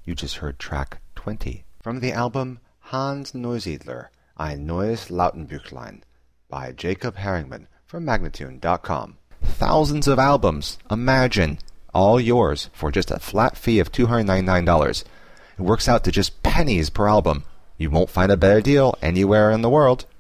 You just heard track 20 from the album Hans Neusiedler, Ein neues Lautenbüchlein by Jacob Herringman from Magnatune.com. Thousands of albums, imagine, all yours for just a flat fee of $299. It works out to just pennies per album. You won't find a better deal anywhere in the world.